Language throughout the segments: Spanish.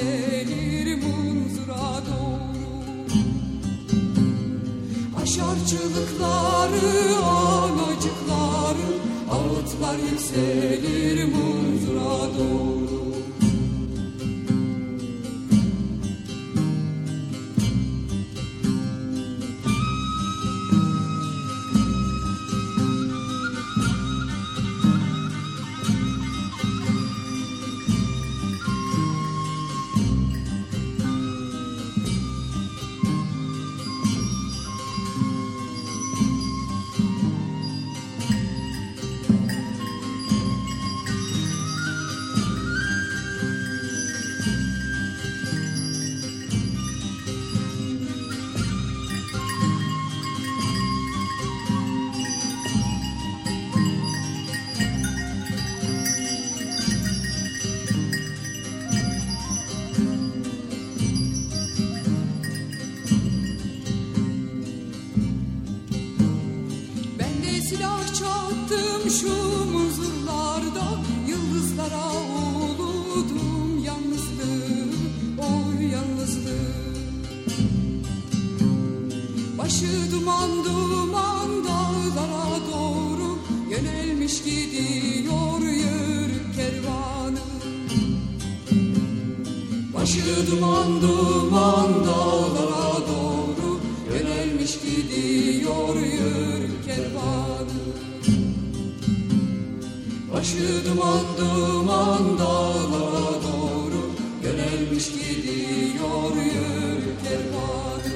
yükselir munzura doğru. Aşar çığlıkları anacıkları, ağıtlar yükselir munzura doğru. Duman duman dağlara doğru yönelmiş gidiyor yürü kervanı. Başı duman duman dağlara doğru yönelmiş gidiyor yürü kervanı.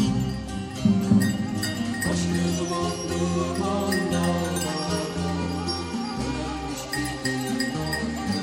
Başı duman duman dağlara doğru yönelmiş gidiyor.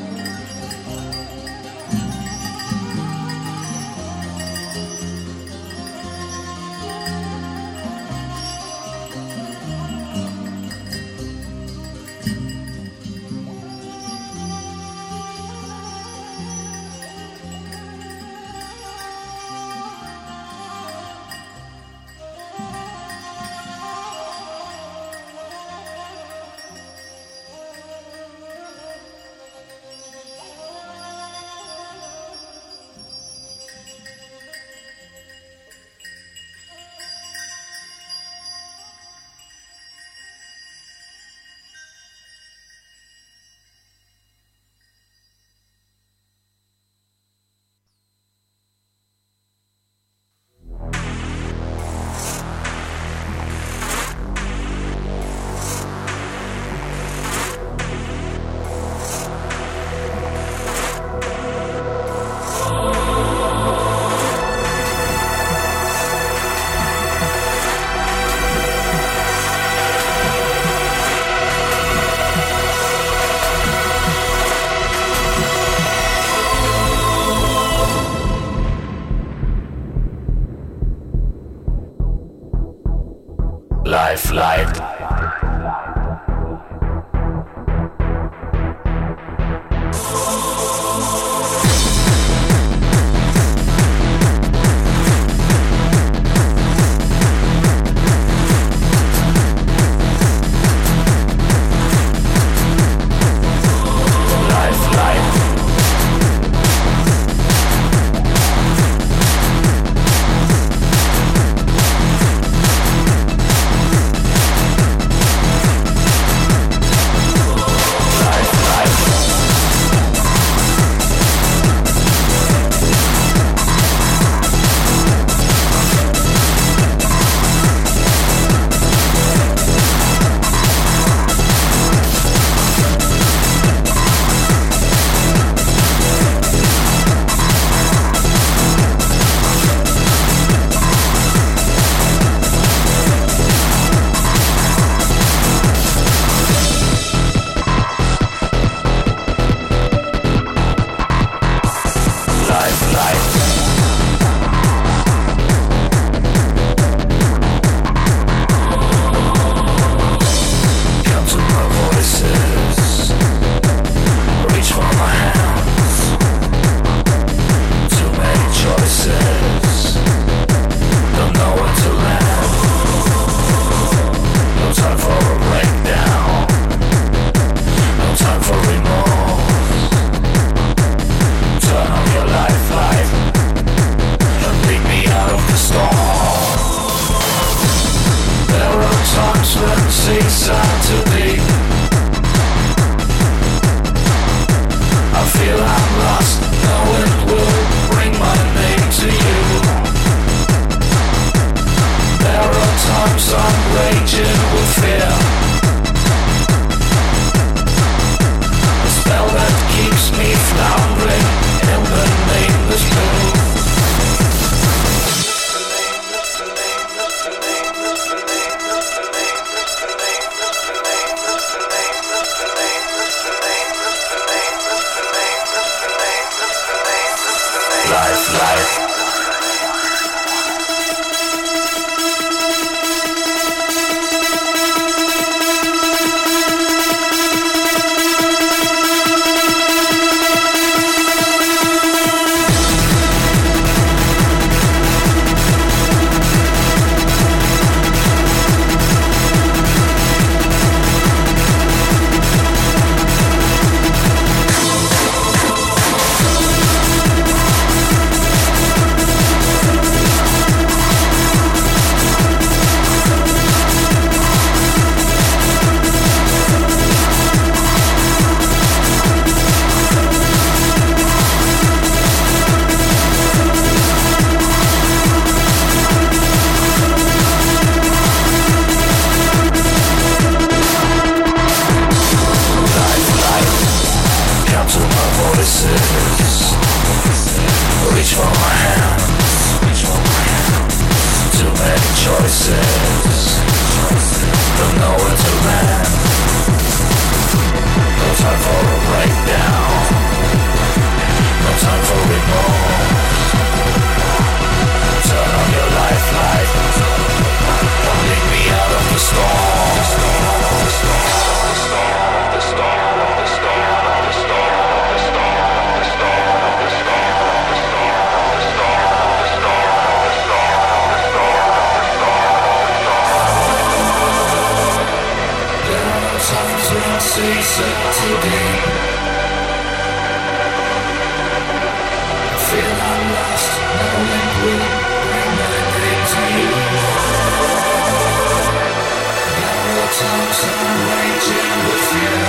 Lifeline. choices, don't know where to land. No time for a breakdown, no time for remorse. Turn on your lifeline, don't leave me out of the storm. The storm, the storm, the storm, the storm, the storm, the storm, the storm, the storm, the storm, the storm, the storm, the storm, the storm, the storm. There are times when I see certainty. I feel I'm lost, knowing will bring my name to you. There are times I'm raging with fear.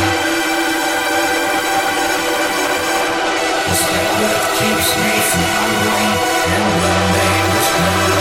The spell that keeps me from hungry and learning is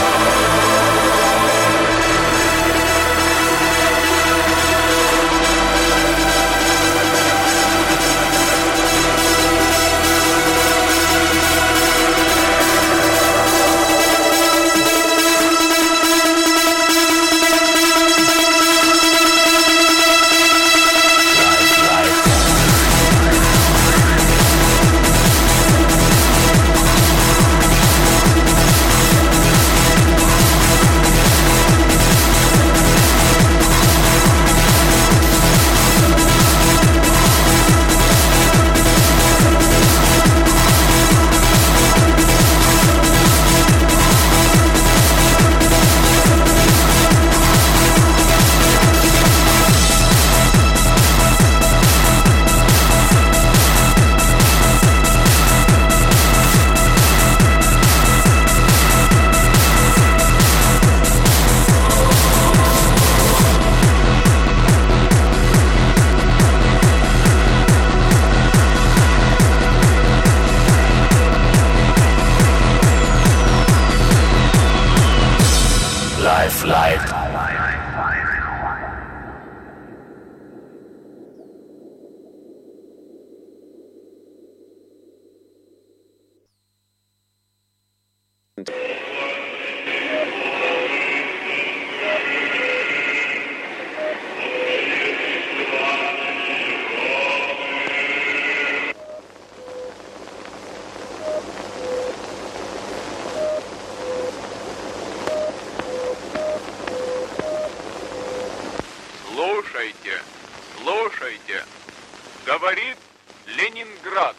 Слушайте, слушайте, говорит Ленинград.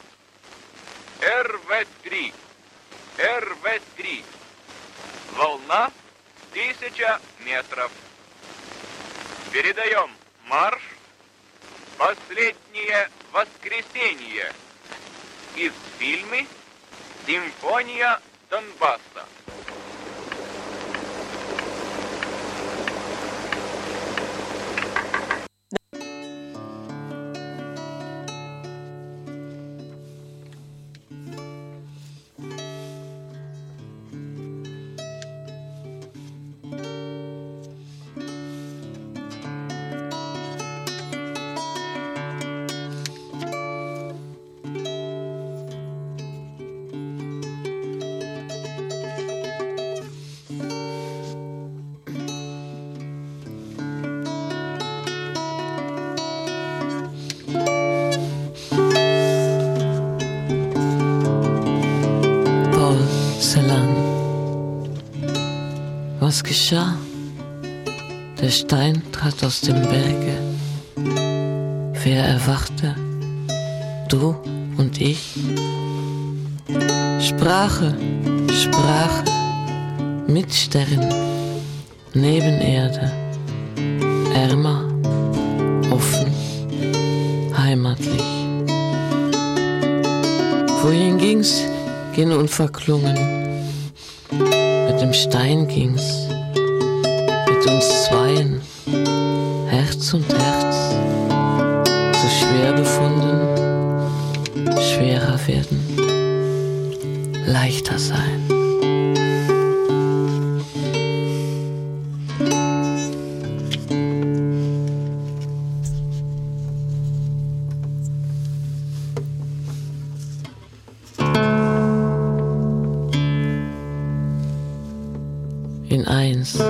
РВ-3, РВ-3, волна 1000 метров. Передаем марш «Последнее воскресенье» из фильма «Симфония Донбасса». Was geschah? Der Stein trat aus dem Berge. Wer erwachte? Du und ich? Sprache, Sprache, mit Sternen, neben Erde, ärmer, offen, heimatlich. Wohin ging's? Gen unverklungen. Mit dem Stein ging's, mit uns zweien, Herz und Herz, so schwer befunden, schwerer werden, leichter sein. in 1.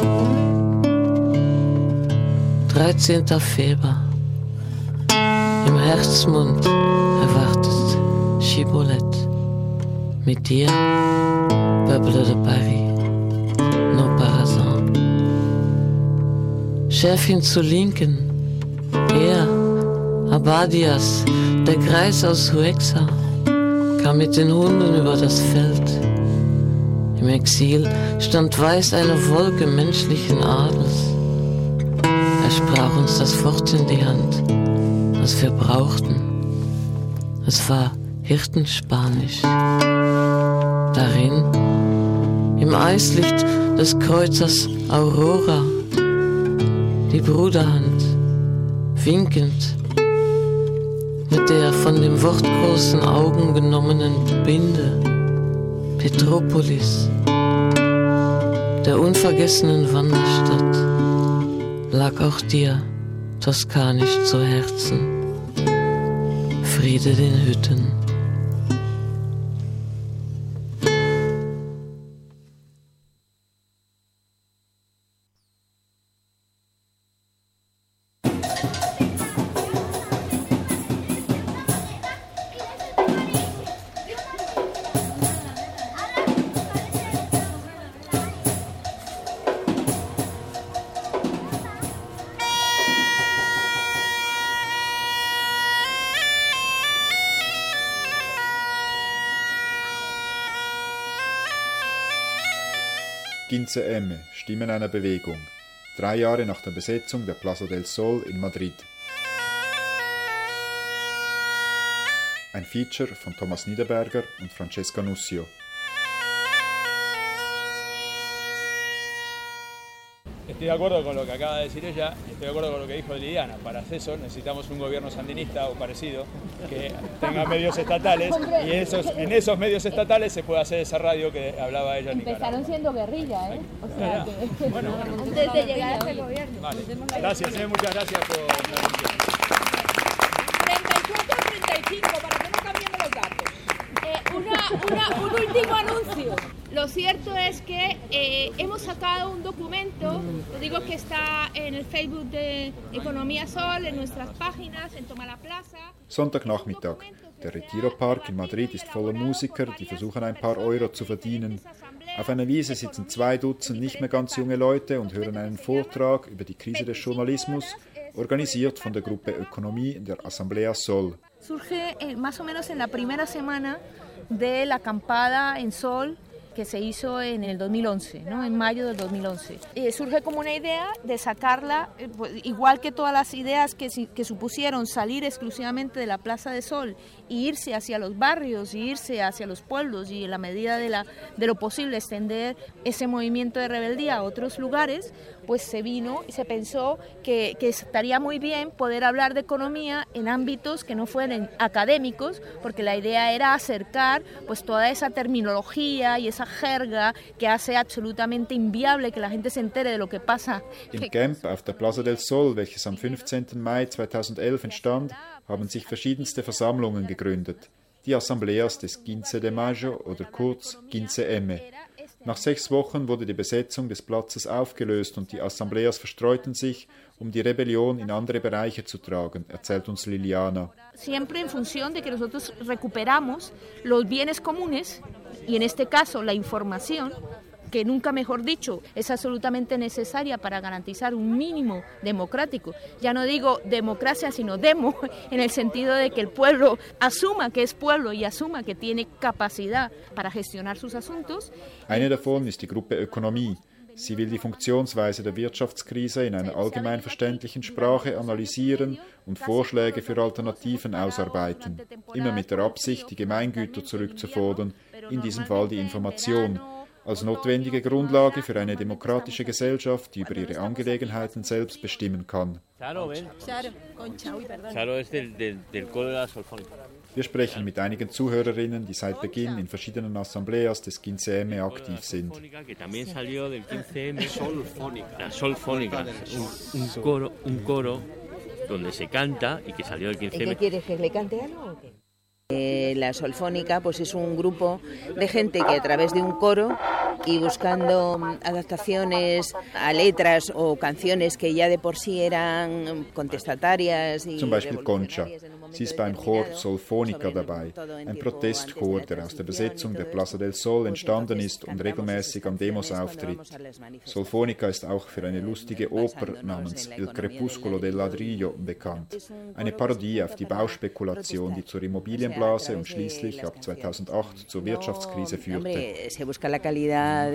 13. Februar. Im Herzmund erwartet Shibboleth. Mit dir, Peuple de Paris, nos parasans. Chefin zu Linken, er, Abadias, der Greis aus Huexa, kam mit den Hunden über das Feld. Im Exil stand weiß eine Wolke menschlichen Adels. Er sprach uns das Wort in die Hand, was wir brauchten. Es war Hirtenspanisch. Darin, im Eislicht des Kreuzers Aurora, die Bruderhand, winkend, mit der von dem wortgroßen Augen genommenen Binde, Petropolis, der unvergessenen Wanderstadt, lag auch dir toskanisch zu Herzen. Friede den Hütten. Quince M, Stimmen einer Bewegung. 3 Jahre nach der Besetzung der Plaza del Sol in Madrid. Ein Feature von Thomas Niederberger und Francesca Nussio. Estoy de acuerdo con lo que acaba de decir ella, estoy de acuerdo con lo que dijo Liliana. Para eso necesitamos un gobierno sandinista o parecido que tenga medios estatales y en esos medios estatales se puede hacer esa radio que hablaba ella en Nicaragua. Empezaron siendo guerrilla, ¿eh? O sea, que... Bueno, antes de llegar a ese gobierno. Vale. Gracias, muchas gracias por la atención. 34-35, para que no cambiemos los datos. Un último anuncio. Lo cierto es que hemos sacado un documento, lo digo que está en el Facebook de Economía Sol, en nuestras páginas, en Toma la Plaza. Sonntagnachmittag. Der Retiro-Park in Madrid ist voller Musiker, die versuchen ein paar Euro zu verdienen. Auf einer Wiese sitzen 2 Dutzend nicht mehr ganz junge Leute und hören einen Vortrag über die Krise des Journalismus, organisiert von der Gruppe Ökonomie der Asamblea Sol. Surge más o menos en la primera semana de la acampada en Sol, que se hizo en el 2011, ¿no? En mayo del 2011. Surge como una idea de sacarla, igual que todas las ideas que supusieron salir exclusivamente de la Plaza de Sol e irse hacia los barrios, e irse hacia los pueblos y en la medida de lo posible extender ese movimiento de rebeldía a otros lugares, pues se vino y se pensó que estaría muy bien poder hablar de economía en ámbitos que no fueran académicos, porque la idea era acercar pues toda esa terminología y esa jerga que hace absolutamente inviable que la gente se entere de lo que pasa. Im Camp auf der Plaza del Sol, welches am 15. Mai 2011 entstand, haben sich verschiedenste Versammlungen gegründet. Die Asambleas des Quince de Mayo oder kurz Quince M. Nach 6 Wochen wurde die Besetzung des Platzes aufgelöst und die Asambleas verstreuten sich, um die Rebellion in andere Bereiche zu tragen, erzählt uns Liliana. Siempre en función de que nosotros recuperamos los bienes comunes y en este caso la información, que nunca mejor dicho es absolutamente necesaria para garantizar un mínimo democrático. Ya no digo democracia, sino demo, en el sentido de que el pueblo asuma que es pueblo y asuma que tiene capacidad para gestionar sus asuntos. Eine davon ist die Gruppe Ökonomie. Sie will die Funktionsweise der Wirtschaftskrise in einer allgemeinverständlichen Sprache analysieren und Vorschläge für Alternativen ausarbeiten, immer mit der Absicht, die Gemeingüter zurückzufordern, in diesem Fall die Information, als notwendige Grundlage für eine demokratische Gesellschaft, die über ihre Angelegenheiten selbst bestimmen kann. Wir sprechen mit einigen Zuhörerinnen, die seit Beginn in verschiedenen Assembleas des Quince M aktiv sind. donde se canta y que salió del 15M. ¿Qué quieres, que le cante algo o qué? La Solfónica pues es un grupo de gente que a través de un coro y buscando adaptaciones a letras o canciones que ya de por sí eran contestatarias. Zum Beispiel Concha. Sie ist beim Chor Solfonica dabei, ein Protestchor, der aus der Besetzung der Plaza del Sol entstanden ist und regelmäßig an Demos auftritt. Solfonica ist auch für eine lustige Oper namens El Crepúsculo del Ladrillo bekannt, eine Parodie auf die Bauspekulation, die zur Immobilienblase und schließlich ab 2008 zur Wirtschaftskrise führte. Se busca la calidad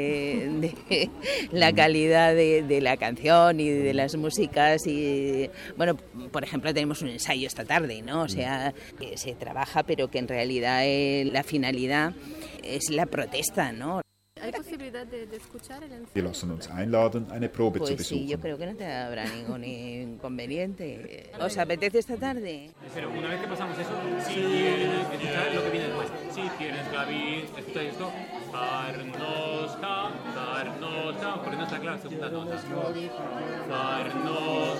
de la canción y de las músicas y, bueno, por ejemplo, tenemos un ensayo esta tarde, ¿no? O sea, que se trabaja, pero que en realidad la finalidad es la protesta, ¿no? ¿Hay posibilidad de escuchar el ensayo? Wir lassen uns einladen, eine Probe zu Pues sí, besuchen. yo creo que no te habrá ningún inconveniente. ¿Os apetece esta tarde? Pero una vez que pasamos eso, si quieres escuchar lo que viene después. Si tienes clavín, escucha esto. Farnos, porque no está clara la segunda nota. Farnos,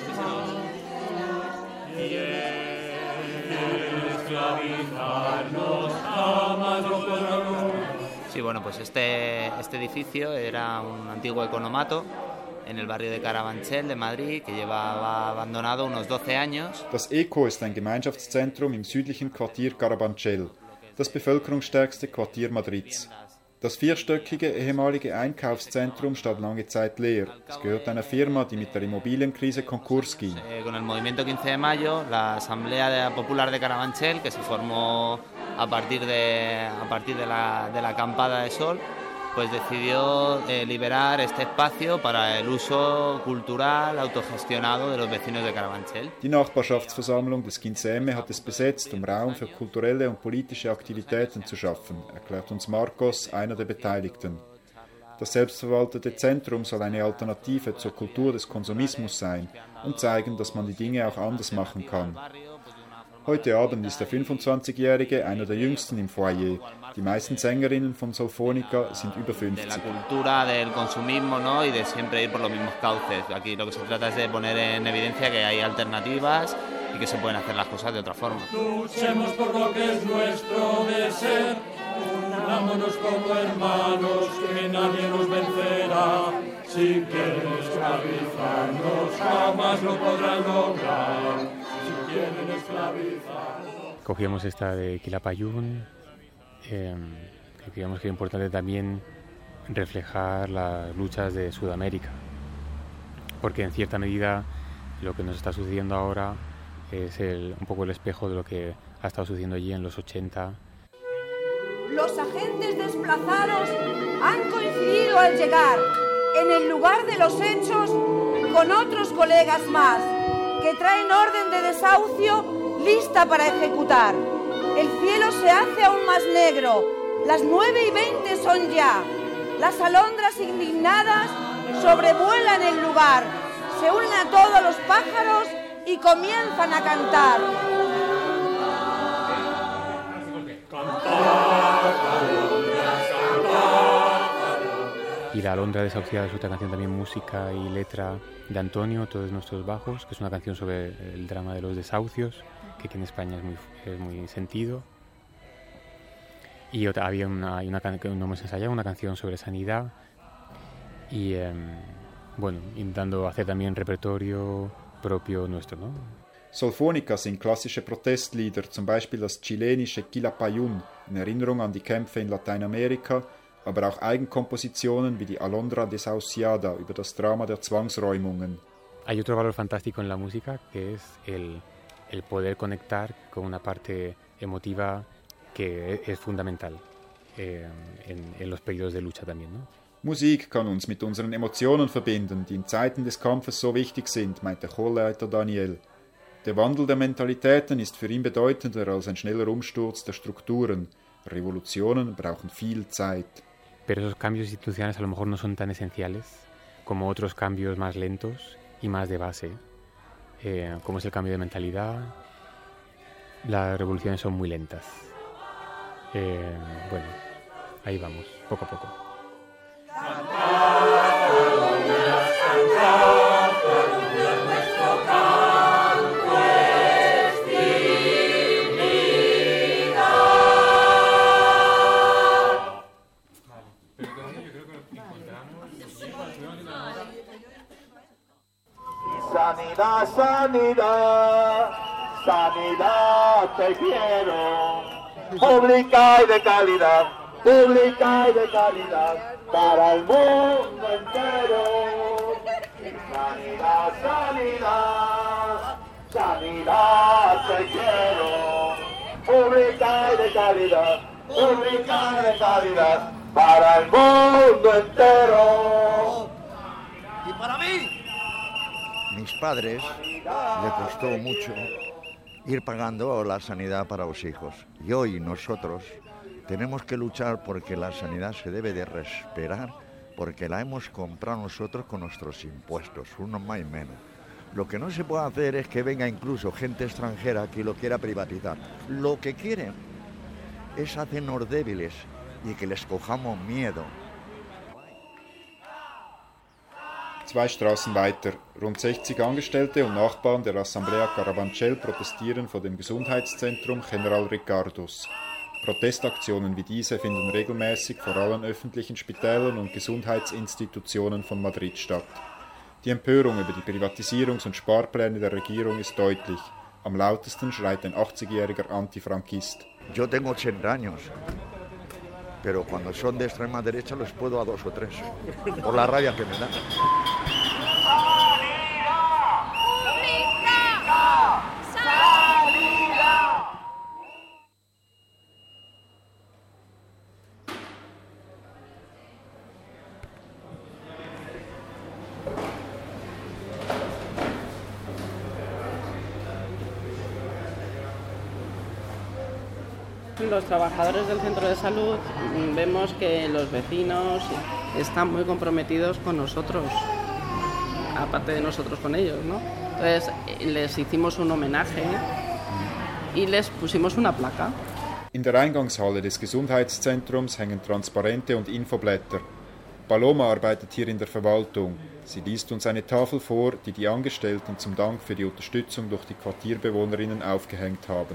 tienes clavín, farnos, jamás lo podrán. Sí, bueno, pues este edificio era un antiguo economato en el barrio de Carabanchel de Madrid, que llevaba abandonado unos 12 años. Das ECO ist ein Gemeinschaftszentrum im südlichen Quartier Carabanchel, das bevölkerungsstärkste Quartier Madrids. Das vierstöckige ehemalige Einkaufszentrum stand lange Zeit leer. Es gehört einer Firma, die mit der Immobilienkrise Konkurs ging. Con el movimiento 15 de mayo, la Asamblea Popular de Carabanchel, que se formó a partir de la acampada de Sol, pues decidió liberar este espacio para el uso cultural autogestionado de los vecinos de Carabanchel. Die Nachbarschaftsversammlung des 15M hat es besetzt, um Raum für kulturelle und politische Aktivitäten zu schaffen, erklärt uns Marcos, einer der Beteiligten. Das selbstverwaltete Zentrum soll eine Alternative zur Kultur des Konsumismus sein und zeigen, dass man die Dinge auch anders machen kann. Heute Abend ist der 25-Jährige einer der jüngsten im Foyer. Die meisten Sängerinnen von Solfonica sind über 50. De la cultura del consumismo, ¿no? Y de siempre ir por los mismos cauces. Aquí lo que se trata es de poner en evidencia que hay alternativas y que se pueden hacer las cosas de otra forma. Luchemos por lo que es nuestro de ser, unámonos como hermanos, que nadie nos vencerá. Si quieren esclavizarnos, jamás lo podrán lograr. Si quieren esclavizarnos. Cogíamos esta de Quilapayún, que creíamos que era importante también reflejar las luchas de Sudamérica, porque en cierta medida lo que nos está sucediendo ahora es un poco el espejo de lo que ha estado sucediendo allí en los 80. Los agentes desplazados han coincidido al llegar en el lugar de los hechos con otros colegas más que traen orden de desahucio lista para ejecutar. El cielo se hace aún más negro, las 9:20 son ya. Las alondras indignadas sobrevuelan el lugar, se unen a todos los pájaros y comienzan a cantar. Y La alondra desahuciada es otra canción, también música y letra de Antonio, Todos nuestros bajos, que es una canción sobre el drama de los desahucios, que aquí en España es muy sentido. Y había no hemos ensayado una canción sobre sanidad y bueno, intentando hacer también repertorio propio nuestro, ¿no? Solfonica sind klassische Protestlieder, zum Beispiel das chilenische Quilapayún in Erinnerung an die Kämpfe in Lateinamerika, aber auch Eigenkompositionen wie die Alondra desahuciada über das Drama der Zwangsräumungen. Hay otro valor fantástico en la música, que es el poder conectar con una parte emotiva que es fundamental en los periodos de lucha también, ¿no? Musik kann uns mit unseren Emotionen verbinden, die in Zeiten des Kampfes so wichtig sind, meint der Chorleiter Daniel. Der Wandel der Mentalitäten ist für ihn bedeutender als ein schneller Umsturz der Strukturen. Revolutionen brauchen viel Zeit. Pero esos cambios institucionales a lo mejor no son tan esenciales como otros cambios más lentos y más de base, como es el cambio de mentalidad. Las revoluciones son muy lentas. Bueno, ahí vamos, poco a poco. Sanidad, sanidad, sanidad te quiero. Pública y de calidad, pública y de calidad, para el mundo entero. Sanidad, sanidad, sanidad te quiero. Pública y de calidad, pública y de calidad, para el mundo entero. Y para mí. Mis padres le costó mucho ir pagando la sanidad para los hijos. Y hoy nosotros tenemos que luchar porque la sanidad se debe de respetar, porque la hemos comprado nosotros con nuestros impuestos, unos más y menos. Lo que no se puede hacer es que venga incluso gente extranjera que lo quiera privatizar. Lo que quieren es hacernos débiles y que les cojamos miedo. 2 Straßen weiter. Rund 60 Angestellte und Nachbarn der Assemblea Carabanchel protestieren vor dem Gesundheitszentrum General Ricardos. Protestaktionen wie diese finden regelmäßig vor allen öffentlichen Spitälern und Gesundheitsinstitutionen von Madrid statt. Die Empörung über die Privatisierungs- und Sparpläne der Regierung ist deutlich. Am lautesten schreit ein 80-jähriger Antifranquist. Yo tengo 80 años, pero cuando son de extrema derecha los puedo a 2 o 3, por la rabia que me da. Los trabajadores del centro de salud vemos que los vecinos están muy comprometidos con nosotros, aparte de nosotros con ellos, ¿no? Entonces les hicimos un homenaje y les pusimos una placa. In der Eingangshalle des Gesundheitszentrums hängen Transparente und Infoblätter. Paloma arbeitet hier in der Verwaltung. Sie liest uns eine Tafel vor, die die Angestellten zum Dank für die Unterstützung durch die Quartierbewohnerinnen aufgehängt haben.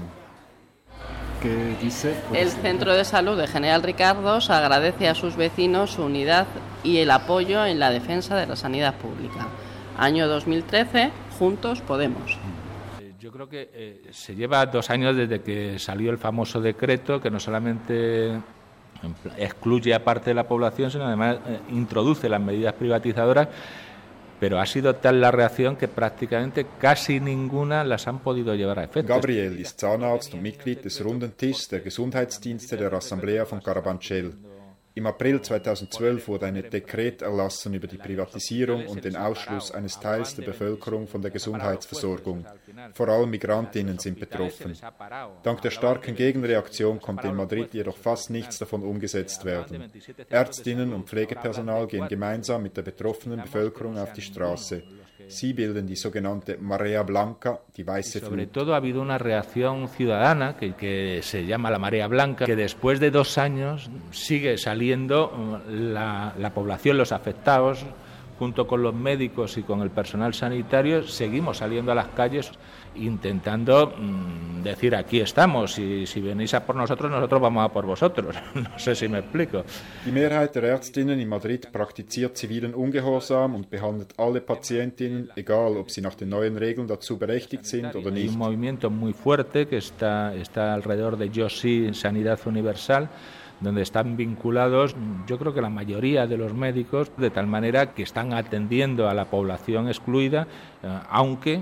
¿Qué dice? El Centro de Salud de General Ricardos agradece a sus vecinos su unidad y el apoyo en la defensa de la sanidad pública. Año 2013, Juntos Podemos. Yo creo que se lleva 2 años desde que salió el famoso decreto que no solamente excluye a parte de la población, sino además introduce las medidas privatizadoras, pero ha sido tal la reacción que prácticamente casi ninguna las han podido llevar a efecto. Gabriel ist Zahnarzt und Mitglied des Runden Tischs der Gesundheitsdienste der Assemblea von Carabanchel. Im April 2012 wurde ein Dekret erlassen über die Privatisierung und den Ausschluss eines Teils der Bevölkerung von der Gesundheitsversorgung. Vor allem Migrantinnen sind betroffen. Dank der starken Gegenreaktion konnte in Madrid jedoch fast nichts davon umgesetzt werden. Ärztinnen und Pflegepersonal gehen gemeinsam mit der betroffenen Bevölkerung auf die Straße. Sie bilden die sogenannte Marea Blanca, die weiße Flut. Sobre todo ha habido una reacción ciudadana que se llama la Marea Blanca, que después de 2 años sigue saliendo la población, los afectados, junto con los médicos y con el personal sanitario, seguimos saliendo a las calles intentando decir aquí estamos y si venís a por nosotros, nosotros vamos a por vosotros. No sé si me explico. Die Mehrheit der Ärztinnen in Madrid praktiziert zivilen Ungehorsam und behandelt alle Patientinnen, egal ob sie nach den neuen Regeln dazu berechtigt sind oder nicht. Hay un movimiento muy fuerte que está alrededor de Yo Sí, Sanidad Universal, donde están vinculados, yo creo que la mayoría de los médicos, de tal manera que están atendiendo a la población excluida, aunque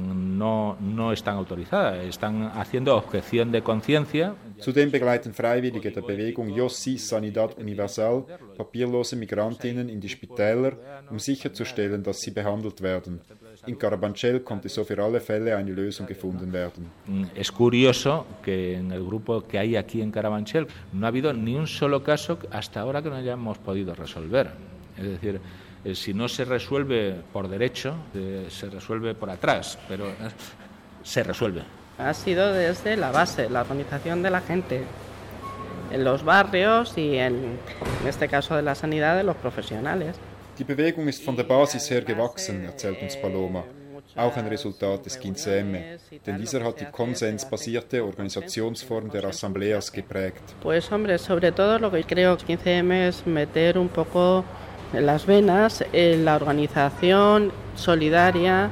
no están autorizadas, están haciendo objeción de conciencia. Zudem begleiten Freiwillige der Bewegung Yo Sí, Sanidad Universal papierlose Migrantinnen in die Spitäler, sicherzustellen, dass sie behandelt werden. In Carabanchel konnte so für alle Fälle eine Lösung gefunden werden. Es curioso que en el grupo que hay aquí en Carabanchel no ha habido ni un solo caso hasta ahora que no hayamos podido resolver. Es decir, si no se resuelve por derecho, se resuelve por atrás, pero se resuelve. Ha sido desde la base, la organización de la gente, en los barrios y en este caso de la sanidad de los profesionales. Die Bewegung ist von der Basis her gewachsen, erzählt uns Paloma. Auch ein Resultat des 15M, denn dieser hat die konsensbasierte Organisationsform der Asambleas geprägt. Pues hombre, sobre todo lo que creo que 15M es meter un poco en las venas la organización solidaria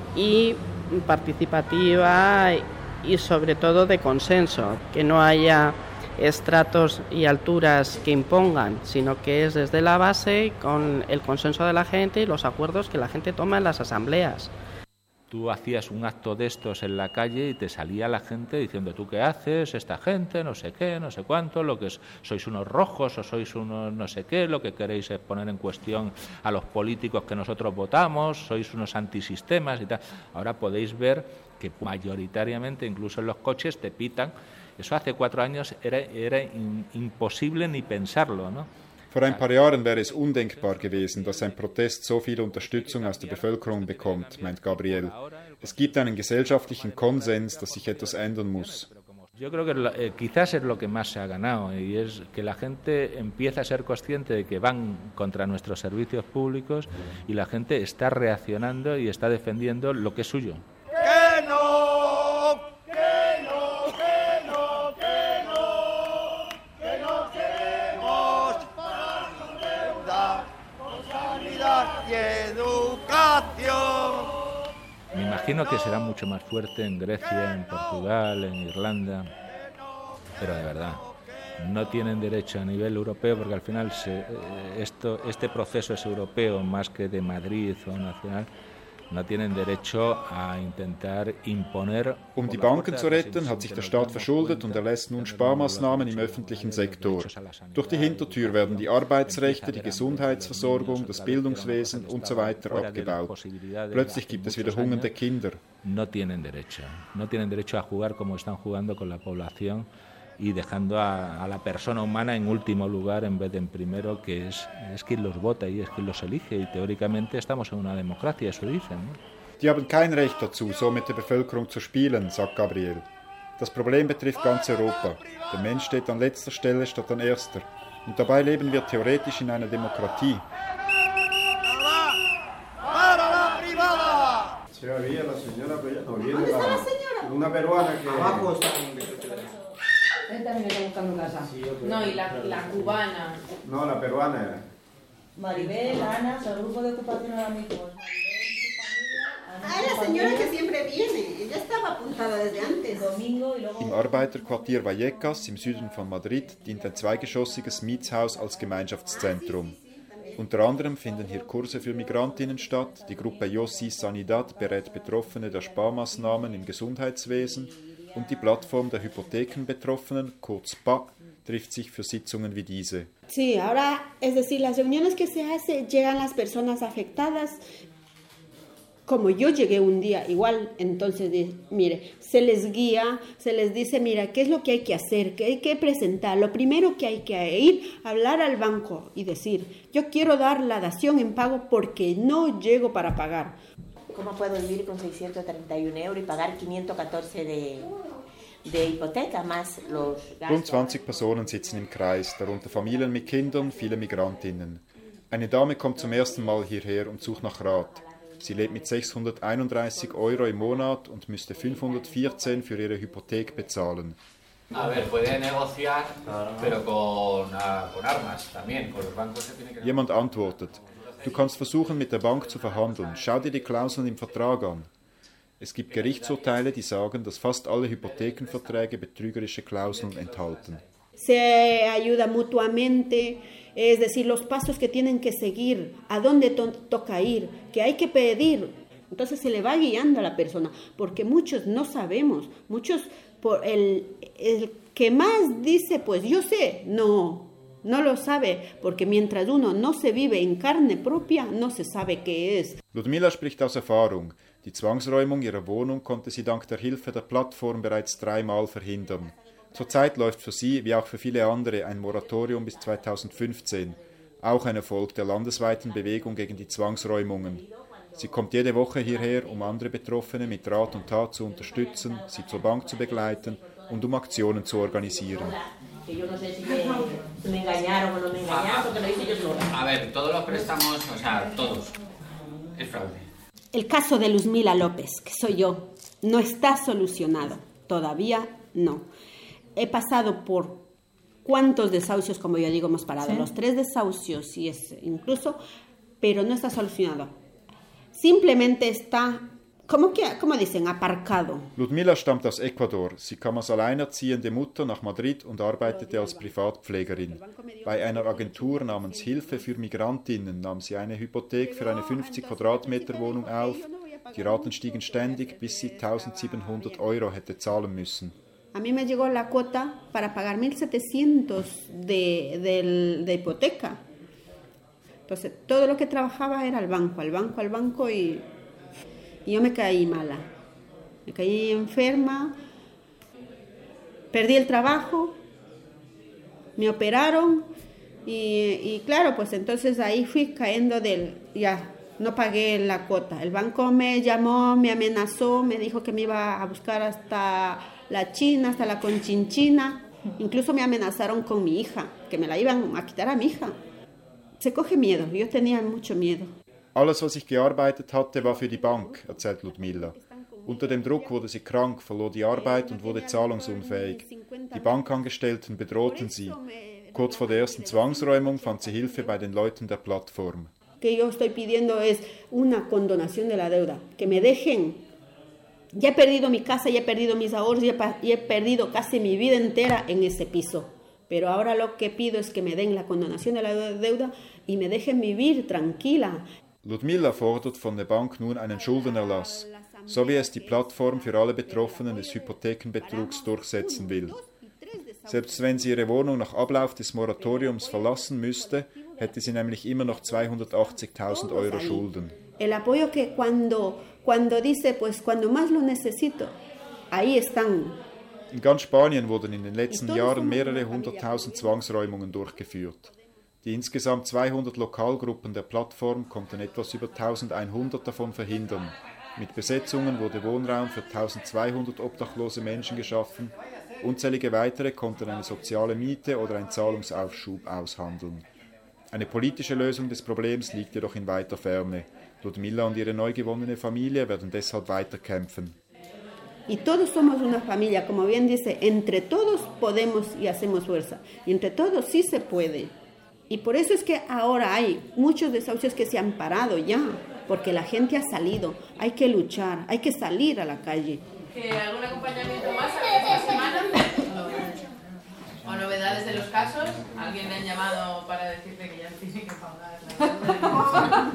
y participativa y sobre todo de consenso, que no haya estratos y alturas que impongan, sino que es desde la base con el consenso de la gente y los acuerdos que la gente toma en las asambleas. Tú hacías un acto de estos en la calle y te salía la gente diciendo, ¿tú qué haces? Esta gente, no sé qué, no sé cuánto, lo que sois unos rojos o sois unos no sé qué, lo que queréis es poner en cuestión a los políticos que nosotros votamos, sois unos antisistemas y tal. Ahora podéis ver que mayoritariamente, incluso en los coches, te pitan. Eso hace 4 años era imposible ni pensarlo, ¿no? Vor ein paar Jahren wäre es undenkbar gewesen, dass ein Protest so viel Unterstützung aus der Bevölkerung bekommt, meint Gabriel. Es gibt einen gesellschaftlichen Konsens, dass sich etwas ändern muss. Yo creo que quizás es lo que más se ha ganado, y es que la gente empieza a ser consciente de que van contra nuestros servicios públicos y la gente está reaccionando y está defendiendo lo que es suyo. ¡Que no! Y educación. Me imagino que será mucho más fuerte en Grecia, en Portugal, en Irlanda, pero de verdad, no tienen derecho a nivel europeo, porque al final este proceso es europeo más que de Madrid o nacional. No tienen derecho a intentar imponer. Die Banken zu retten, hat sich der Staat verschuldet und erlässt nun Sparmaßnahmen im öffentlichen Sektor. Durch die Hintertür werden die Arbeitsrechte, die Gesundheitsversorgung, das Bildungswesen usw. abgebaut. Plötzlich gibt es wieder hungernde Kinder. No tienen derecho a jugar como están jugando con la población y dejando a la persona humana en último lugar en vez de en primero, que es quien los vota y es quien los elige, y teóricamente estamos en una democracia, eso dicen, ¿no? Die haben kein Recht dazu, so mit der Bevölkerung zu spielen, sagt Gabriel. Das Problem betrifft ganz Europa. Der Mensch steht an letzter Stelle statt an erster. Und dabei leben wir theoretisch in einer Demokratie. Se había la señora, pero no viene una peruana que abajo está. Él también está buscando casa. Sí, no, y la cubana. No, la peruana era. Maribel, Ana, el grupo de ocupación ahora mismo. La señora que siempre viene. Ella estaba apuntada desde antes. Domingo y luego... Im Arbeiterquartier Vallecas im Süden von Madrid dient ein zweigeschossiges Mietshaus als Gemeinschaftszentrum. Unter anderem finden hier Kurse für Migrantinnen statt. Die Gruppe Yo Sí Sanidad berät Betroffene der Sparmaßnahmen im Gesundheitswesen. Und die Plattform der Hypothekenbetroffenen, kurz PA, trifft sich für Sitzungen wie diese. Sí, ahora, es decir, las reuniones que se hacen, llegan las personas afectadas. Como yo llegué un día, igual, entonces, mire, se les guía, se les dice, mira, qué es lo que hay que hacer, qué hay que presentar. Lo primero que hay que ir a hablar al banco y decir, yo quiero dar la dación en pago porque no llego para pagar. ¿Cómo puedo vivir con 631 € y pagar 514 de Hypothek, más los gastos? Rund 20 Personen sitzen im Kreis, darunter Familien mit Kindern, viele Migrantinnen. Eine Dame kommt zum ersten Mal hierher und sucht nach Rat. Sie lebt mit 631 € im Monat und müsste 514 für ihre Hypothek bezahlen. A ver, puede negociar, pero con armas también, con los bancos se tiene que... Jemand antwortet. Du kannst versuchen, mit der Bank zu verhandeln. Schau dir die Klauseln im Vertrag an. Es gibt Gerichtsurteile, die sagen, dass fast alle Hypothekenverträge betrügerische Klauseln enthalten. Se ayuda mutuamente, es decir, los pasos que tienen que seguir, a dónde toca ir, que hay que pedir. Entonces se le va guiando a la persona, porque muchos no sabemos, muchos, por el que más dice, pues yo sé, no lo sabe, porque mientras uno no se vive en carne propia, no se sabe qué es. Ludmila spricht aus Erfahrung. Die Zwangsräumung ihrer Wohnung konnte sie dank der Hilfe der Plattform bereits 3-mal verhindern. Zurzeit läuft für sie, wie auch für viele andere, ein Moratorium bis 2015. Auch ein Erfolg der landesweiten Bewegung gegen die Zwangsräumungen. Sie kommt jede Woche hierher, um andere Betroffene mit Rat und Tat zu unterstützen, sie zur Bank zu begleiten und um Aktionen zu organisieren. A ver, todos los préstamos, o sea, todos, es fraude. El caso de Luzmila López, que soy yo, no está solucionado, todavía no. He pasado por cuántos desahucios, como yo digo, hemos parado, ¿sí? Los 3 desahucios, incluso, pero no está solucionado. Simplemente está ¿cómo dicen? Aparcado. Ludmila stammt aus Ecuador. Sie kam als alleinerziehende Mutter nach Madrid und arbeitete als Privatpflegerin. Bei einer Agentur namens Hilfe für Migrantinnen nahm sie eine Hypothek für eine 50 Quadratmeter Wohnung auf. Die Raten stiegen ständig, bis sie 1.700 € hätte zahlen müssen. A mí me llegó la cuota para pagar 1.700 de hipoteca. Entonces, todo lo que trabajaba era al banco y yo me caí mala. Me caí enferma, perdí el trabajo, me operaron y claro, pues entonces ahí fui cayendo ya no pagué la cuota. El banco me llamó, me amenazó, me dijo que me iba a buscar hasta la China, hasta la Conchinchina. Incluso me amenazaron con mi hija, que me la iban a quitar a mi hija. Se coge miedo, yo tenía mucho miedo. Alles, was ich gearbeitet hatte, war für die Bank, erzählt Ludmila. Unter dem Druck wurde sie krank, verlor die Arbeit und wurde zahlungsunfähig. Die Bankangestellten bedrohten sie. Kurz vor der ersten Zwangsräumung fand sie Hilfe bei den Leuten der Plattform. Que yo estoy pidiendo es una condonación de la deuda, que me dejen. Ya he perdido mi casa, ya he perdido mis ahorros, ya he perdido casi mi vida entera en ese piso. Pero ahora lo que pido es que me den la condonación de la deuda y me dejen vivir tranquila. Ludmila fordert von der Bank nun einen Schuldenerlass, so wie es die Plattform für alle Betroffenen des Hypothekenbetrugs durchsetzen will. Selbst wenn sie ihre Wohnung nach Ablauf des Moratoriums verlassen müsste, hätte sie nämlich immer noch 280.000 € Schulden. El apoyo que cuando dice, pues cuando más lo necesito, ahí están. In ganz Spanien wurden in den letzten Jahren mehrere 100.000 Zwangsräumungen durchgeführt. Die insgesamt 200 Lokalgruppen der Plattform konnten etwas über 1.100 davon verhindern. Mit Besetzungen wurde Wohnraum für 1.200 obdachlose Menschen geschaffen. Unzählige weitere konnten eine soziale Miete oder einen Zahlungsaufschub aushandeln. Eine politische Lösung des Problems liegt jedoch in weiter Ferne. Ludmila und ihre neu gewonnene Familie werden deshalb weiterkämpfen. Y todos somos una familia, como bien dice, entre todos podemos y hacemos fuerza. Y entre todos sí se puede. Y por eso es que ahora hay muchos desahucios que se han parado ya, porque la gente ha salido. Hay que luchar, hay que salir a la calle. ¿Algún acompañamiento más esta semana? ¿O novedades de los casos? ¿Alguien le han llamado para decirle que ya tiene que pagar la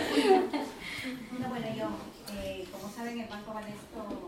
Bueno, como saben, el Banco Banesco...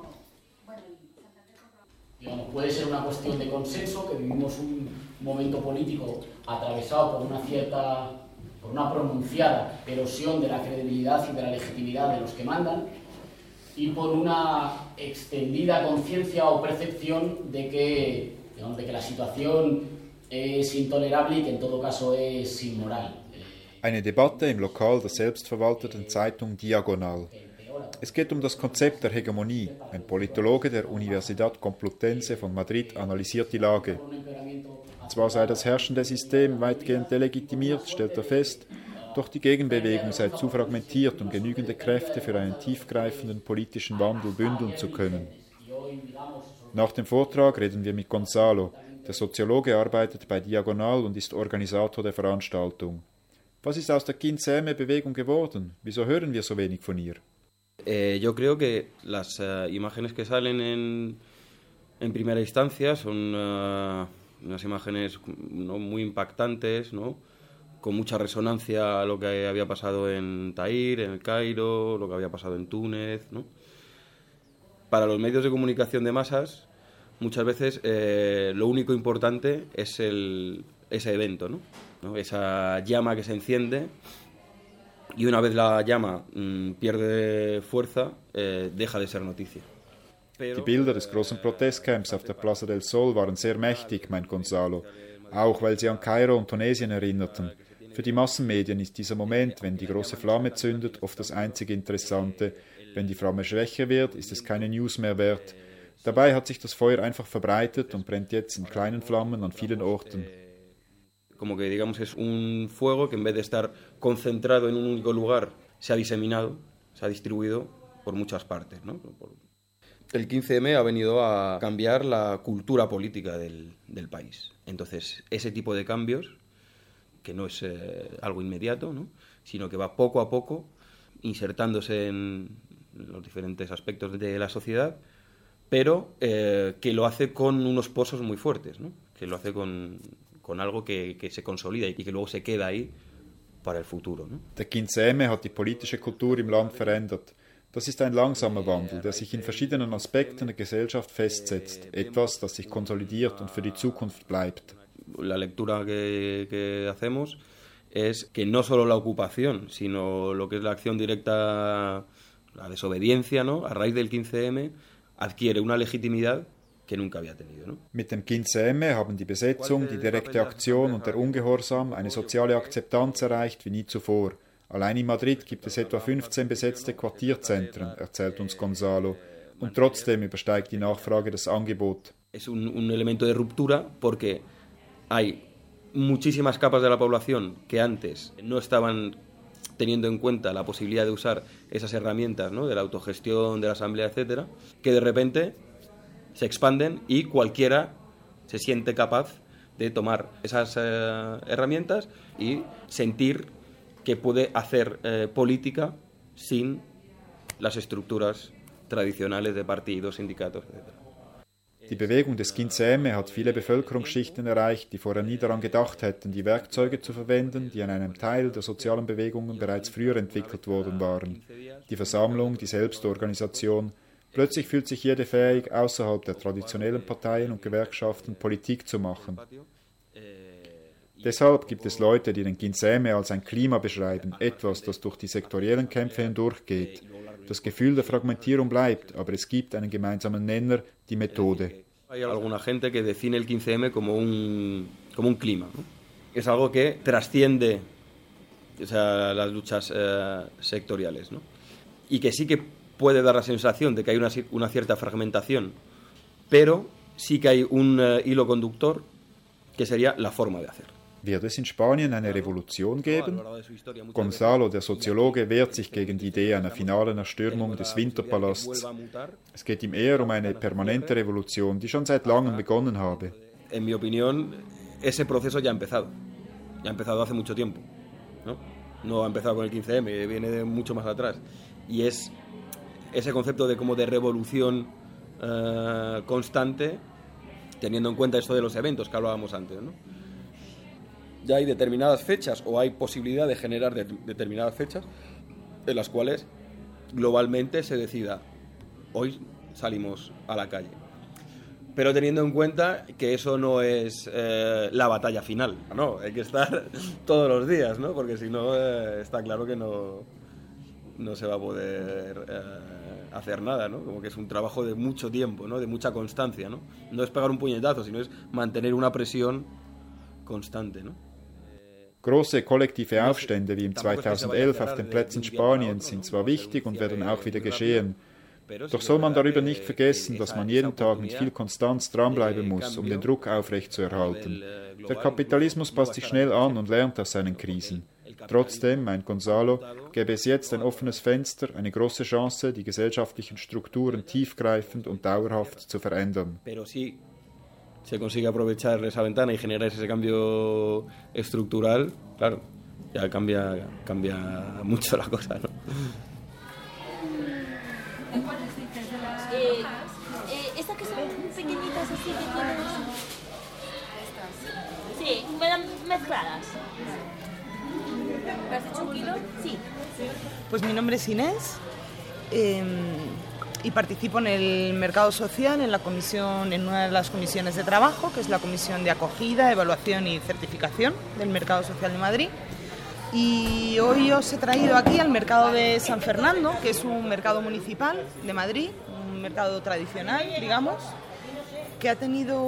Digamos, puede ser una cuestión de consenso, que vivimos un momento político atravesado por una pronunciada erosión de la credibilidad y de la legitimidad de los que mandan, y por una extendida conciencia o percepción de que la situación es intolerable y que en todo caso es inmoral. Eine Debatte im Lokal der selbstverwalteten Zeitung Diagonal. Es geht das Konzept der Hegemonie. Ein Politologe der Universidad Complutense von Madrid analysiert die Lage. Zwar sei das herrschende System weitgehend delegitimiert, stellt er fest, doch die Gegenbewegung sei zu fragmentiert, um genügende Kräfte für einen tiefgreifenden politischen Wandel bündeln zu können. Nach dem Vortrag reden wir mit Gonzalo. Der Soziologe arbeitet bei Diagonal und ist Organisator der Veranstaltung. Was ist aus der 15M-Bewegung geworden? Wieso hören wir so wenig von ihr? Yo creo que las imágenes que salen en primera instancia son unas imágenes muy impactantes, ¿no? Con mucha resonancia a lo que había pasado en Tahrir, en el Cairo, lo que había pasado en Túnez, ¿no? Para los medios de comunicación de masas, muchas veces lo único importante es ese evento, ¿no? Esa llama que se enciende. Y una vez la llama pierde fuerza, deja de ser noticia. Die Bilder des großen Protestcamps auf der Plaza del Sol waren sehr mächtig, meint Gonzalo, auch weil sie an Kairo und Tunesien erinnerten. Für die Massenmedien ist dieser Moment, wenn die große Flamme zündet, oft das einzige Interessante. Wenn die Flamme schwächer wird, ist es keine News mehr wert. Dabei hat sich das Feuer einfach verbreitet und brennt jetzt in kleinen Flammen an vielen Orten. Como que, digamos, es un fuego que en vez de estar concentrado en un único lugar, se ha diseminado, se ha distribuido por muchas partes, ¿no? El 15M ha venido a cambiar la cultura política del país. Entonces, ese tipo de cambios, que no es algo inmediato, ¿no? Sino que va poco a poco insertándose en los diferentes aspectos de la sociedad, pero que lo hace con unos pozos muy fuertes, ¿no? Que lo hace con algo que se consolida y que luego se queda ahí para el futuro, ¿no? Der 15M hat die politische Kultur im Land verändert. Das ist ein langsamer Wandel, der sich in verschiedenen Aspekten der Gesellschaft festsetzt, etwas, das sich konsolidiert und für die Zukunft bleibt. La lectura que hacemos es que no solo la ocupación, sino lo que es la acción directa, la desobediencia, ¿no? A raíz del 15M adquiere una legitimidad que nunca había tenido, ¿no? Mit dem 15M haben die Besetzung, die direkte Aktion und der Ungehorsam eine soziale Akzeptanz erreicht wie nie zuvor. Allein in Madrid gibt es etwa 15 besetzte Quartierzentren, erzählt uns Gonzalo. Und trotzdem übersteigt die Nachfrage das Angebot. Es un elemento de ruptura porque hay muchísimas capas de la población que antes no estaban teniendo en cuenta la posibilidad de usar esas herramientas, ¿no? De la autogestión, de la asamblea, etcétera, que de repente se expanden y cualquiera se siente capaz de tomar esas herramientas y sentir que puede hacer política sin las estructuras tradicionales de partidos, sindicatos, etc. Die Bewegung des 15M hat viele Bevölkerungsschichten erreicht, die vorher nie daran gedacht hätten, die Werkzeuge zu verwenden, die an einem Teil der sozialen Bewegungen bereits früher entwickelt worden waren. Die Versammlung, die Selbstorganisation. Plötzlich fühlt sich jeder fähig, außerhalb der traditionellen Parteien und Gewerkschaften Politik zu machen. Deshalb gibt es Leute, die den 15M als ein Klima beschreiben, etwas, das durch die sektoriellen Kämpfe hindurchgeht. Das Gefühl der Fragmentierung bleibt, aber es gibt einen gemeinsamen Nenner, die Methode. Hay alguna gente que define el 15M como un clima, ¿no? Es algo que trasciende, o sea, las luchas sectoriales, ¿no? Y que sí que puede dar la sensación de que hay una cierta fragmentación, pero sí que hay un hilo conductor que sería la forma de hacer. Wird es in Spanien eine Revolution geben? Gonzalo, der Soziologe, wehrt sich gegen die Idee einer finalen Erstürmung des Winterpalasts. Es geht ihm eher um eine permanente Revolution, die schon seit langem begonnen habe. En mi opinión, ese proceso ya ha empezado hace mucho tiempo, ¿no? No ha empezado con el 15M, viene de mucho más atrás. Y es ese concepto de como de revolución constante, teniendo en cuenta esto de los eventos que hablábamos antes, ¿no? Ya hay determinadas fechas o hay posibilidad de generar determinadas fechas en las cuales globalmente se decida hoy salimos a la calle, pero teniendo en cuenta que eso no es la batalla final, no, hay que estar todos los días, ¿no? Porque si no está claro que no se va a poder hacer nada, ¿no? Como que es un trabajo de mucho tiempo, ¿no? De mucha constancia, ¿no? No es pegar un puñetazo, sino es mantener una presión constante, ¿no? Große kollektive Aufstände wie im 2011 auf den Plätzen Spaniens sind zwar wichtig und werden auch wieder geschehen, doch soll man darüber nicht vergessen, dass man jeden Tag mit viel Konstanz dranbleiben muss, um den Druck aufrechtzuerhalten. Der Kapitalismus passt sich schnell an und lernt aus seinen Krisen. Trotzdem, meint Gonzalo, gäbe es jetzt ein offenes Fenster, eine große Chance, die gesellschaftlichen Strukturen tiefgreifend und dauerhaft zu verändern. Se consigue aprovechar esa ventana y generar ese cambio estructural, claro, ya cambia mucho la cosa, ¿no? Estas que son pequeñitas así que tienen... Sí, mezcladas. ¿Me has dicho 1 kilo? Sí. Pues mi nombre es Inés. Y participo en el mercado social, en una de las comisiones de trabajo, que es la comisión de acogida, evaluación y certificación del mercado social de Madrid. Y hoy os he traído aquí al mercado de San Fernando, que es un mercado municipal de Madrid, un mercado tradicional, digamos, que está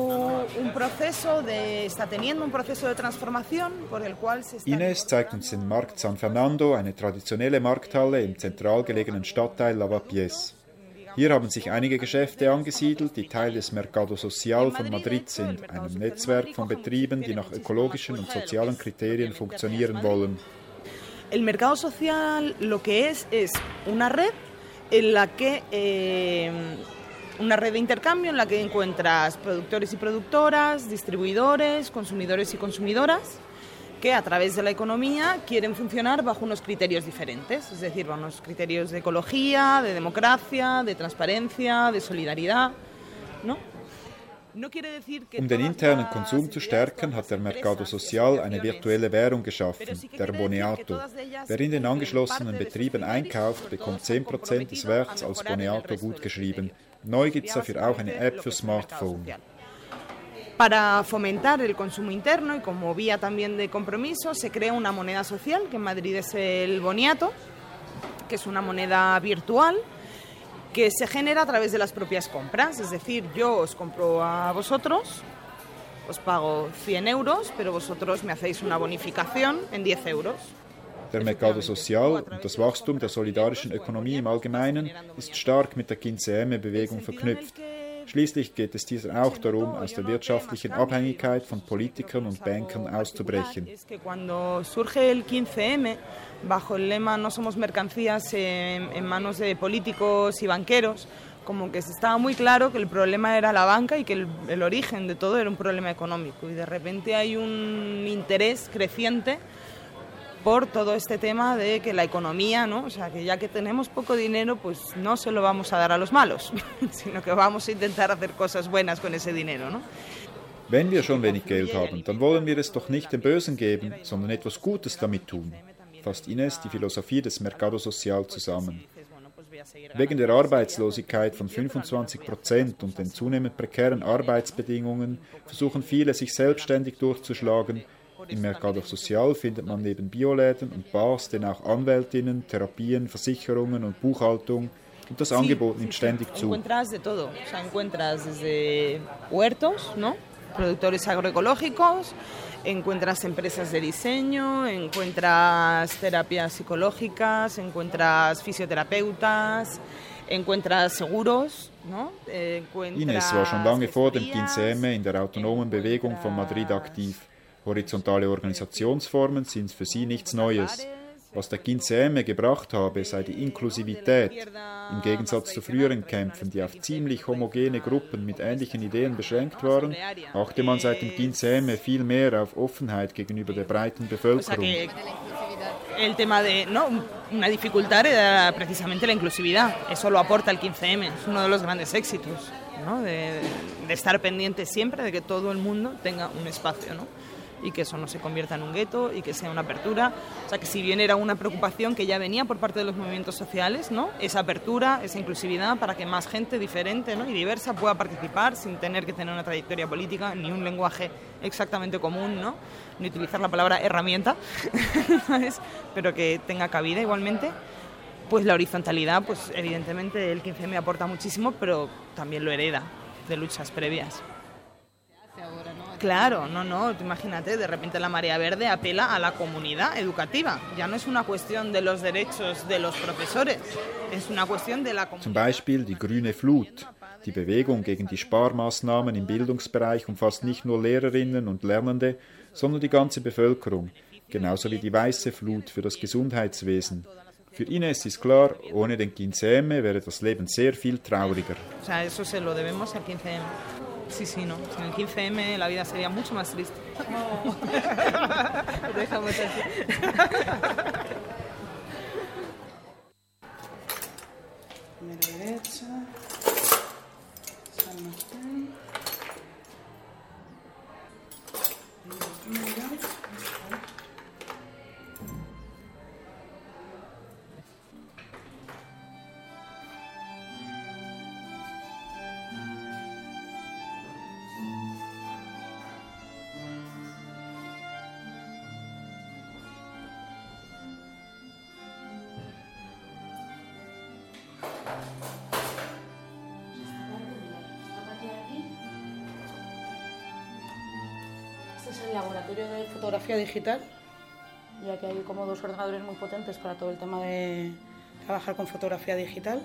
teniendo un proceso de transformación por el cual se está... Inés zeigt uns den Markt San Fernando, eine traditionelle Markthalle im zentral gelegenen Stadtteil Lavapiés. Hier haben sich einige Geschäfte angesiedelt, die Teil des Mercado Social von Madrid sind, einem Netzwerk von Betrieben, die nach ökologischen und sozialen Kriterien funktionieren wollen. El Mercado Social lo que es una red en la que una red de intercambio en la que encuentras productores y productoras, distribuidores, consumidores y consumidoras, que a través de la economía quieren funcionar bajo unos criterios diferentes, es decir, bajo unos criterios de ecología, de democracia, de transparencia, de solidaridad, ¿no? Um den internen Konsum zu stärken, hat der Mercado Social eine virtuelle Währung geschaffen, der Boniato. Wer in den angeschlossenen Betrieben einkauft, bekommt 10% des Werts als Boniato gutgeschrieben. Neu gibt es dafür auch eine App für Smartphone. Para fomentar el consumo interno y como vía también de compromiso, se crea una moneda social, que en Madrid es el Boniato, que es una moneda virtual, que se genera a través de las propias compras. Es decir, yo os compro a vosotros, os pago 100 euros, pero vosotros me hacéis una bonificación en 10 euros. Der Mercado Social und das Wachstum der solidarischen Ökonomie im Allgemeinen ist stark mit der 15M-Bewegung verknüpft. Schließlich geht es dieser auch darum, aus der wirtschaftlichen Abhängigkeit von Politikern und Bankern auszubrechen. Es que cuando surge el 15M, bajo el lema "No somos mercancías en manos de políticos y banqueros", como que estaba muy claro que el problema era la banca y que el origen de todo era un problema económico. Y de repente hay un interés creciente por todo este tema de que la economía, ¿no? O sea, que ya que tenemos poco dinero, pues no se lo vamos a dar a los malos, sino que vamos a intentar hacer cosas buenas con ese dinero, ¿no? Wenn wir schon wenig Geld haben, dann wollen wir es doch nicht den Bösen geben, sondern etwas Gutes damit tun, fasst Ines die Philosophie des Mercado Social zusammen. Wegen der Arbeitslosigkeit von 25% und den zunehmend prekären Arbeitsbedingungen versuchen viele, sich selbstständig durchzuschlagen. Im Mercado Social findet man neben Bioläden und Bars denn auch Anwältinnen, Therapien, Versicherungen und Buchhaltung und das Angebot nimmt ständig zu. Encuentras de todo, o sea, encuentras desde huertos, ¿no? Productores agroecológicos, encuentras empresas de diseño, encuentras terapias psicológicas, encuentras fisioterapeutas, encuentras seguros, ¿no? Ines war schon lange vor dem 15M in der autonomen Bewegung von Madrid aktiv. Horizontale Organisationsformen sind für sie nichts Neues. Was der 15M gebracht habe, sei die Inklusivität. Im Gegensatz zu früheren Kämpfen, die auf ziemlich homogene Gruppen mit ähnlichen Ideen beschränkt waren, achte man seit dem 15M viel mehr auf Offenheit gegenüber der breiten Bevölkerung. El tema de, ¿no? Una dificultad era precisamente la inclusividad. Eso lo aporta el 15M. Es uno de los grandes éxitos, ¿no? De estar pendiente siempre de que todo el mundo tenga un espacio, ¿no? Y que eso no se convierta en un gueto y que sea una apertura. O sea, que si bien era una preocupación que ya venía por parte de los movimientos sociales, ¿no? Esa apertura, esa inclusividad para que más gente diferente, ¿no? Y diversa pueda participar sin tener que tener una trayectoria política ni un lenguaje exactamente común, ¿no? Ni utilizar la palabra herramienta, ¿sabes? Pero que tenga cabida igualmente. Pues la horizontalidad, pues evidentemente el 15M aporta muchísimo, pero también lo hereda de luchas previas. Claro, no, imagínate, de repente la Marea Verde apela a la comunidad educativa. Ya no es una cuestión de los derechos de los profesores, es una cuestión de la comunidad. Zum Beispiel die Grüne Flut. Die Bewegung gegen die Sparmaßnahmen im Bildungsbereich umfasst nicht nur Lehrerinnen und Lernende, sondern die ganze Bevölkerung, genauso wie die Weiße Flut für das Gesundheitswesen. Für Ines ist klar, ohne den 15M wäre das Leben sehr viel trauriger. O sea, eso se lo debemos al 15M. Sí, no. Sin el 15M la vida sería mucho más triste. No. Dejamos así. Derecha. San Martín. Este es el laboratorio de fotografía digital, ya que hay como dos ordenadores muy potentes para todo el tema de trabajar con fotografía digital.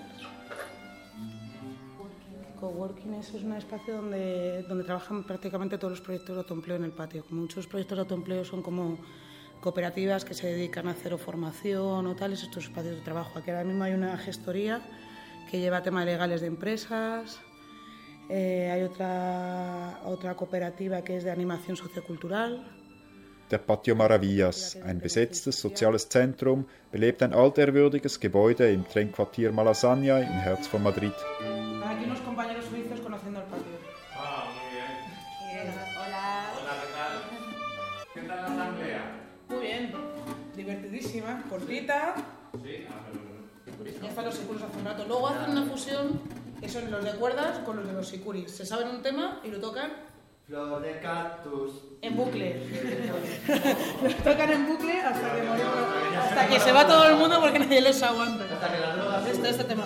Coworking es un espacio donde trabajan prácticamente todos los proyectos de autoempleo en el patio. Como muchos proyectos de autoempleo son como cooperativas que se dedican a hacer formación o tales, estos espacios de trabajo. Aquí ahora mismo hay una gestoría que lleva temas legales de empresas. Hay otra cooperativa que es de animación sociocultural. der Patio Maravillas, ein besetztes soziales Zentrum, belebt ein altehrwürdiges Gebäude im Trendquartier Malasaña im Herz von Madrid. Aquí unos compañeros suizos conociendo el patio. Ah, muy bien. Hola. Hola, ¿qué tal? ¿Qué tal la asamblea? Muy bien, divertidísima, cortita. Sí, Ya están los sicuris hace un rato. Luego hacen una fusión, que son los de cuerdas con los de los sicuris. Se saben un tema y lo tocan Flor de cactus. en bucle. Lo tocan en bucle hasta que morimos. Hasta que se va todo el mundo porque nadie les aguanta. Hasta que la droga Este tema.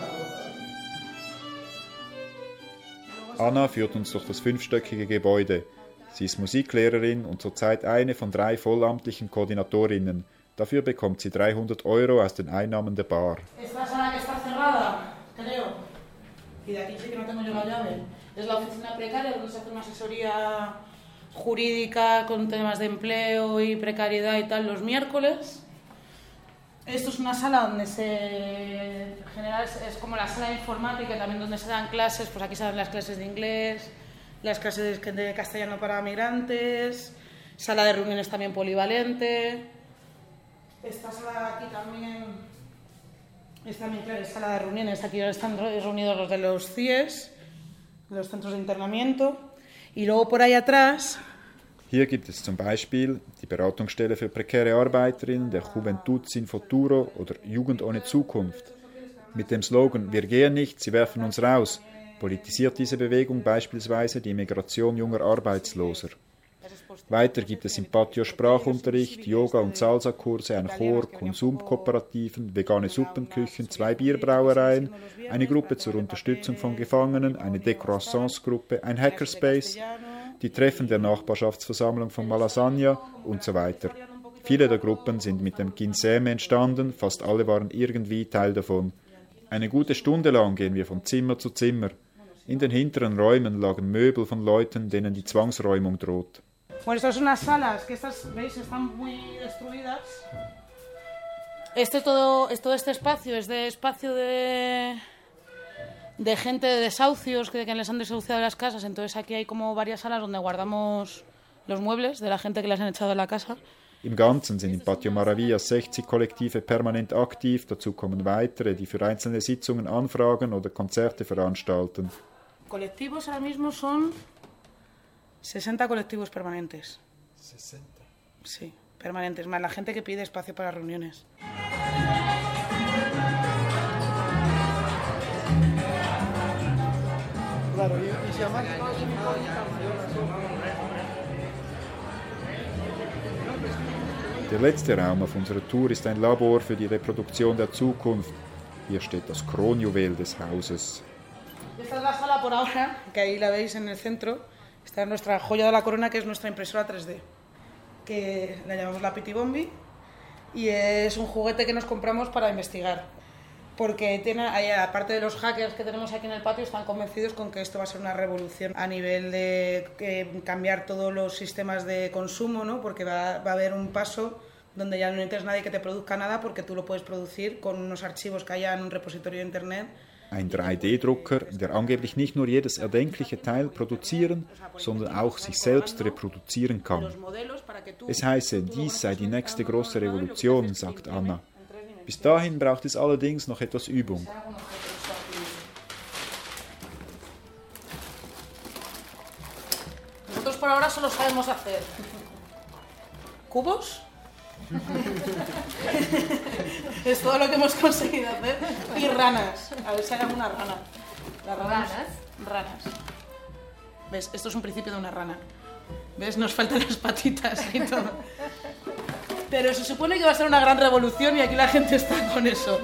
Anna führt uns durch das 5-stöckige Gebäude. Sie ist Musiklehrerin und zurzeit eine von 3 vollamtlichen Koordinatorinnen. Dafür bekommt sie 300 € aus den Einnahmen der Bar. Esta sala que está cerrada, creo, y de aquí sí que no tengo yo la llave, es la oficina precaria donde se hace una asesoría jurídica con temas de empleo y precariedad y tal los miércoles. Esto es una sala donde en general es como la sala de informática, también donde se dan clases, pues aquí se dan las clases de inglés, las clases de castellano para migrantes, sala de reuniones también polivalente. Esta sala aquí también claro, es sala de reuniones. Aquí están reunidos los de los CIES, los centros de internamiento. Y luego por ahí atrás... Hier gibt es zum Beispiel die Beratungsstelle für prekäre Arbeiterinnen der Juventud Sin Futuro oder Jugend ohne Zukunft. Mit dem Slogan „Wir gehen nicht, sie werfen uns raus“ politisiert diese Bewegung beispielsweise die Migration junger Arbeitsloser. Weiter gibt es im Patio Sprachunterricht, Yoga- und Salsa-Kurse, ein Chor, Konsumkooperativen, vegane Suppenküchen, 2 Bierbrauereien, eine Gruppe zur Unterstützung von Gefangenen, eine Décroissance-Gruppe, ein Hackerspace, die Treffen der Nachbarschaftsversammlung von Malasaña und so weiter. Viele der Gruppen sind mit dem Ginsem entstanden, fast alle waren irgendwie Teil davon. Eine gute Stunde lang gehen wir von Zimmer zu Zimmer. In den hinteren Räumen lagen Möbel von Leuten, denen die Zwangsräumung droht. Bueno, estas son unas salas que estas, veis, están muy destruidas. Todo este espacio es de espacio de gente de desahucios que les han desahuciado las casas. Entonces aquí hay como varias salas donde guardamos los muebles de la gente que les han echado de la casa. Im Ganzen sind im Patio Maravillas 60 Kollektive permanent aktiv, dazu kommen weitere, die für einzelne Sitzungen anfragen oder Konzerte veranstalten. Colectivos ahora mismo son 60 colectivos permanentes. 60. Sí, permanentes, más la gente que pide espacio para reuniones. Claro, y se llama... Der letzte Raum auf unserer Tour ist ein Labor für die Reproduktion der Zukunft. Hier steht das Kronjuwel des Hauses. Esta es la sala por ahora, que ahí la veis en el centro. Esta es nuestra joya de la corona, que es nuestra impresora 3D, que la llamamos la Pitibombi, y es un juguete que nos compramos para investigar. Porque aparte de los hackers que tenemos aquí en el patio, están convencidos con que esto va a ser una revolución a nivel de cambiar todos los sistemas de consumo, ¿no? Porque va a haber un paso donde ya no necesitas nadie que te produzca nada, porque tú lo puedes producir con unos archivos que haya en un repositorio de internet. Ein 3D-Drucker, der angeblich nicht nur jedes erdenkliche Teil produzieren, sondern auch sich selbst reproduzieren kann. Es heiße, dies sei die nächste große Revolution, sagt Anna. Bis dahin braucht es allerdings noch etwas Übung. Nosotros por ahora solo sabemos hacer cubos. Es todo lo que hemos conseguido hacer. Y ranas. A ver si hay alguna rana. Las ranas. ¿Ves? Esto es un principio de una rana. ¿Ves? Nos faltan las patitas y todo. Pero se supone que va a ser una gran revolución y aquí la gente está con eso.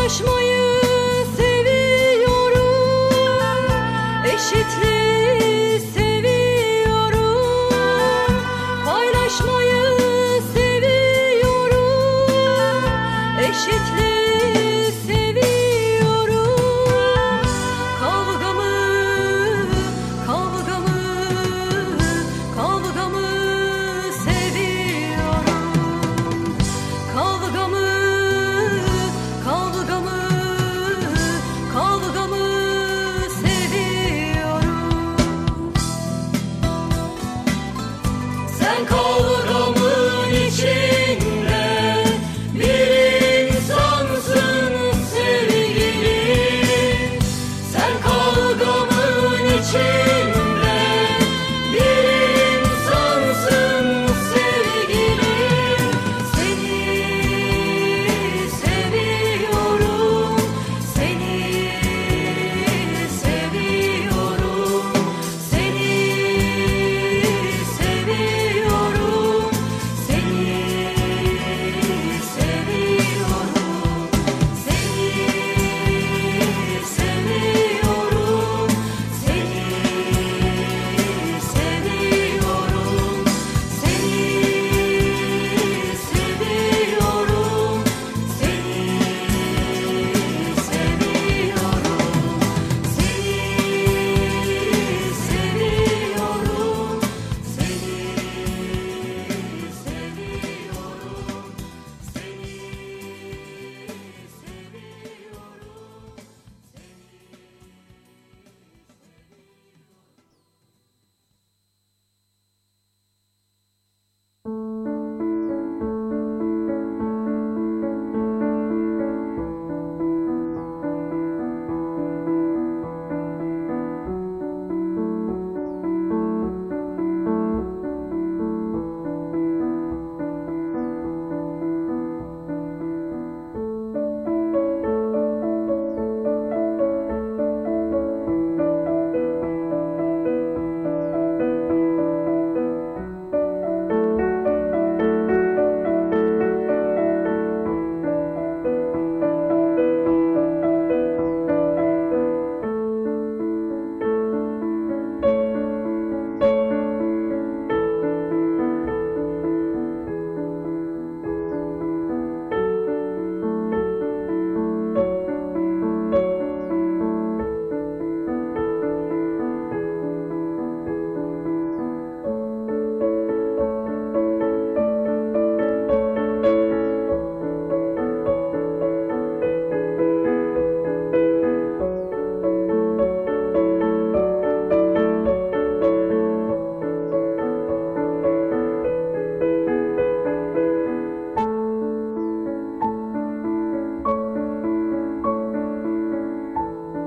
baş mı